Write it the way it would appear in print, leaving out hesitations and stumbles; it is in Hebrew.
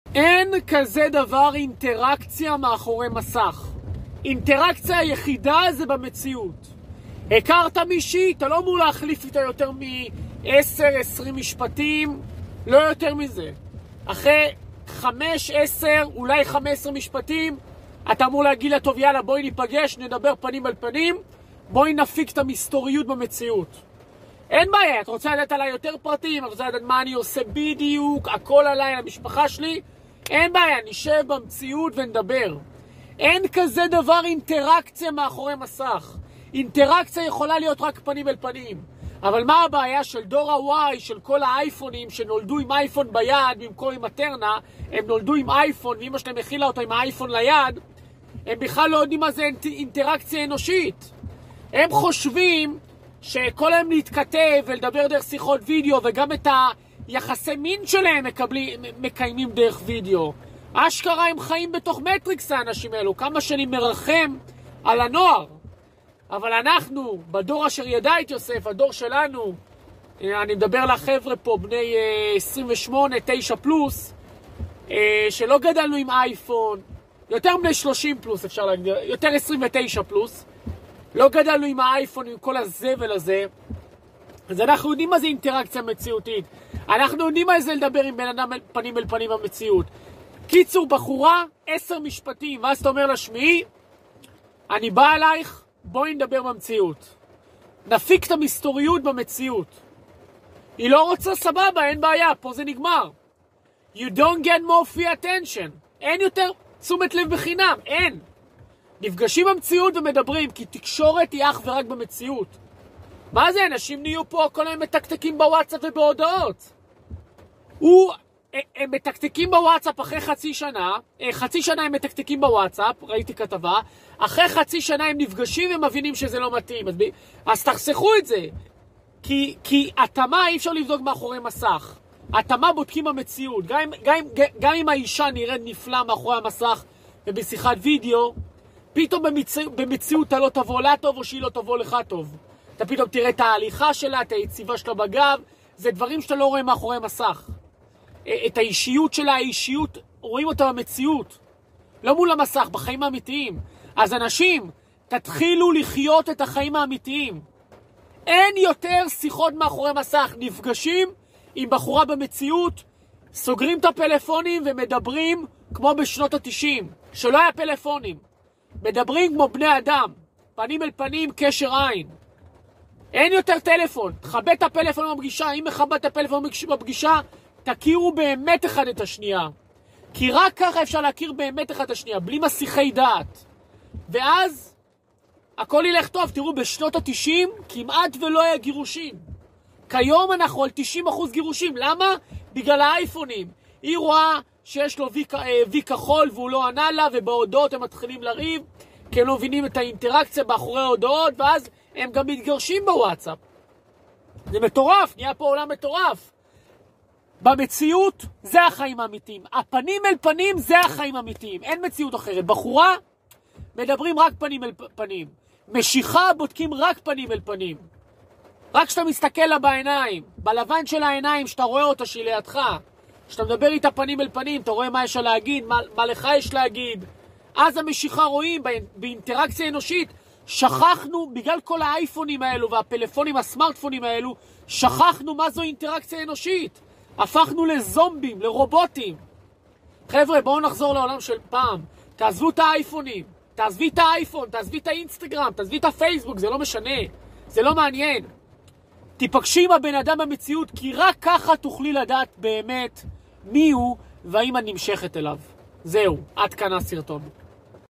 אין כזה דבר אינטראקציה מאחורי מסך. אינטראקציה היחידה זה במציאות. הכרת מישהי, אתה לא אמור להחליף איתה יותר מ-10-20 משפטים, לא יותר מזה. אחרי 5-10, אולי 15 משפטים, אתה אמור להגיד לה, טוב יאללה בואי ניפגש, נדבר פנים על פנים, בואי נפיק את המסתוריות במציאות. אין בעיה, את רוצה לדעת עליי יותר פרטים, את רוצה לדעת מה אני עושה בדיוק, הכל עליי, המשפחה שלי, אין בעיה, נשב במציאות ונדבר. אין כזה דבר אינטראקציה מאחורי מסך. אינטראקציה יכולה להיות רק פנים אל פנים. אבל מה הבעיה של דור ה-Y, של כל האייפונים שנולדו עם אייפון ביד במקום עם מטרנה, הם נולדו עם אייפון, ואמא שלהם הכילה אותו עם האייפון ליד, הם בכלל לא יודעים מה זה אינטראקציה אנושית. הם חושבים שכל היום להתכתב ולדבר דרך שיחות וידאו, וגם את היחסי מין שלהם מקיימים דרך וידאו. אשכרה הם חיים בתוך מטריקס האנשים האלו, כמה שאני מרחם על הנוער. אבל אנחנו, בדור אשר ידע את יוסף, הדור שלנו, אני מדבר לחבר'ה פה, בני 28, 9 פלוס, שלא גדלנו עם אייפון, יותר בני 30 פלוס אפשר להגדיר, יותר 29 פלוס, לא גדלנו עם האייפון, עם כל הזבל הזה, אז אנחנו יודעים מה זה אינטראקציה מציאותית. אנחנו יודעים מה זה לדבר עם בן אדם פנים אל פנים במציאות. קיצור, בחורה, 10 משפטים, ואז אתה אומר לשמעי, אני בא אלייך, בואי נדבר במציאות. נפיק את המסתוריות במציאות. היא לא רוצה, סבבה, אין בעיה, פה זה נגמר. You don't get more free attention. אין יותר תשומת לב בחינם, אין. נפגשים במציאות ומדברים, כי תקשורת היא אך ורק במציאות. מה זה? אנשים נהיו פה כל היום מתקתקים בוואטסאפ ובהודעות. הם מתקתקים בוואטסאפ אחרי חצי שנה הם מתקתקים בוואטסאפ, ראיתי כתבה, אחרי חצי שנה הם נפגשים ומבינים שזה לא מתאים, אז תחסכו את זה, כי התאמה אי אפשר לבדוק מאחורי מסך, התאמה בודקים במציאות, גם אם האישה נראית נפלא מאחורי המסך ובשיחת וידאו, פתאום במציאות אתה לא תבוא לה טוב או שהיא לא תבוא לך טוב, אתה פתאום תראה את ההליכה שלה, את היציבה שלה בגב, זה דברים שאתה לא רואה מאחורי מסך. את האישיות שלה, האישיות, רואים אותה במציאות, לא מול המסך, בחיים האמיתיים. אז אנשים, תתחילו לחיות את החיים האמיתיים. אין יותר שיחות מאחורי מסך, נפגשים עם בחורה במציאות, סוגרים את הפלאפונים ומדברים כמו בשנות ה-90, שלא היה פלאפונים. מדברים כמו בני אדם, פנים אל פנים, קשר עין. אין יותר טלפון, תכבד את הפלאפון בפגישה, אם מכבד את הפלאפון בפגישה, תכירו באמת אחד את השנייה. כי רק ככה אפשר להכיר באמת אחד את השנייה, בלי מסיחי דעת. ואז הכל ילך טוב. תראו, בשנות ה-90 כמעט ולא היה גירושים. כיום אנחנו על 90% גירושים. למה? בגלל האייפונים. היא רואה שיש לו וי כחול והוא לא ענה לה, ובהודעות הם מתחילים לריב, כי הם לא מבינים את האינטראקציה באחורי ההודעות, ואז הם גם מתגרשים בוואטסאפ. זה מטורף, נהיה פה עולם מטורף. במציאות זה החיים האמיתיים. הפנים אל פנים זה החיים האמיתיים. אין מציאות אחרת. בחורה מדברים רק פנים אל פנים. משיכה בודקים רק פנים אל פנים. רק כשאתה מסתכל לה בעיניים, בלבן של העיניים, שאתה רואה אותה שהיא לידך, כשאתה מדבר איתה פנים אל פנים, אתה רואה מה יש לה להגיד, מה לך יש להגיד. אז המשיכה רואים באינטראקציה אנושית. שכחנו, בגלל כל האייפונים האלו והפלאפונים, הסמארטפונים האלו, שכחנו מה זו אינטראקציה אנושית. הפכנו לזומבים, לרובוטים. חבר'ה, בואו נחזור לעולם של פעם. תעזבו את האייפונים, תעזבי את האייפון, תעזבי את האינסטגרם, תעזבי את הפייסבוק, זה לא משנה, זה לא מעניין. תיפגשי עם הבן אדם במציאות, כי רק ככה תוכלי לדעת באמת מי הוא והאם את נמשכת אליו. זהו, עד כאן הסרטון.